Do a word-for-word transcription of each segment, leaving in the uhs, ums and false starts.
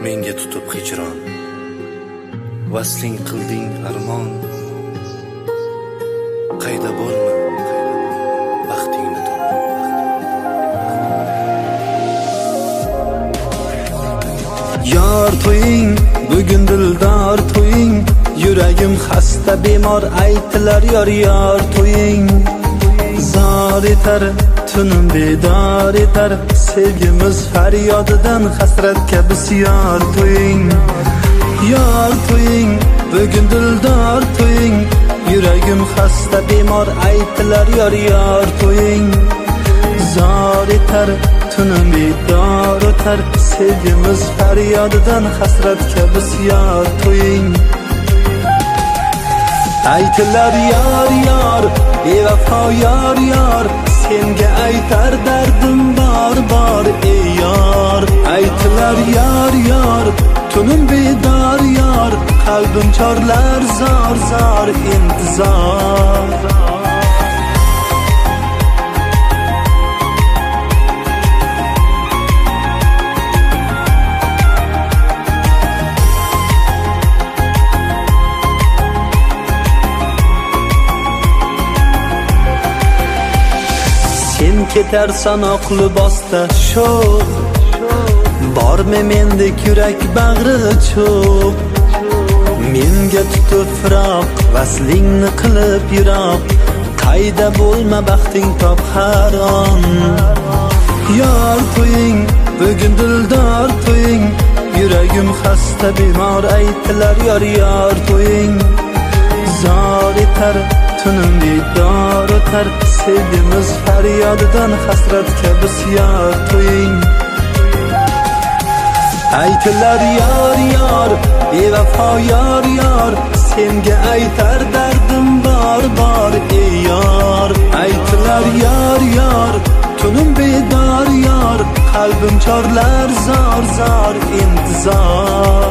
menga tutib hijron, vasling qilding armon. Qayda bo'lma, baxtingni top. Yor to'ying, bugun dildor to'ying, yuragim xasta bemor aytilar yor yor to'ying. Zor etar, tunim bedor etar, sevgimiz faryodidan hasratga bisyor to'ying. Yor to'ying, bugun dildor to'ying, yuragim xasta bemor aytilar yor yor to'ying. Zor etar, tunim bedor etar, sevgimiz faryodidan hasratga bisyor to'ying. Aytilar yor yor, bevafo yor yor, senga aytar dardim bor bor ey yor. Aytilar yor yor, tunim bedor yor, qalbim chorlar zor zor intizor. Sen ketarsan oq libosda sho'x, bormi mendek yurak bag'ri cho'q. Menga tutib firoq, vaslingni qilib yiroq, qayda bo'lma baxting top har on. Yor to'ying, bugun dildor to'ying, yuragim xasta bemor aytilar yor yor to'ying. Zor etar, tunim bedor etar, sevgimiz faryodidan hasratga bisyor to'ying. Aytilar yor yor, bevafo yor yor, senga aytar dardim bor bor ey yor. Aytilar yor yor, tunim bedor yor, qalbim chorlar zor zor intizor.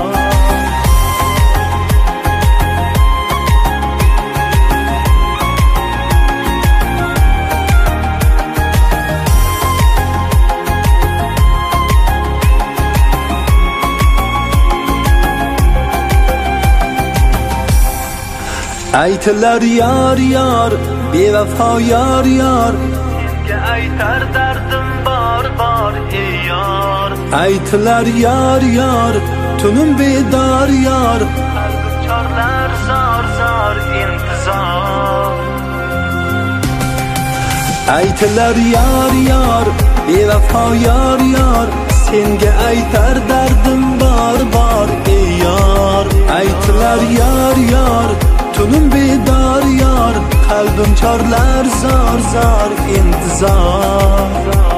Aytilar yor yor, bevafo yor yor, senga aytar dardim bor bor ey yor. Aytilar yor yor, tunim bedor yor, qalbim chorlar zor zor intizor. Aytilar yor yor, bevafo yor yor, senga aytar dardim bor bor ey yor. Aytilar yor yor, tunim bedor yor, qalbim chorlar zor zor intizor.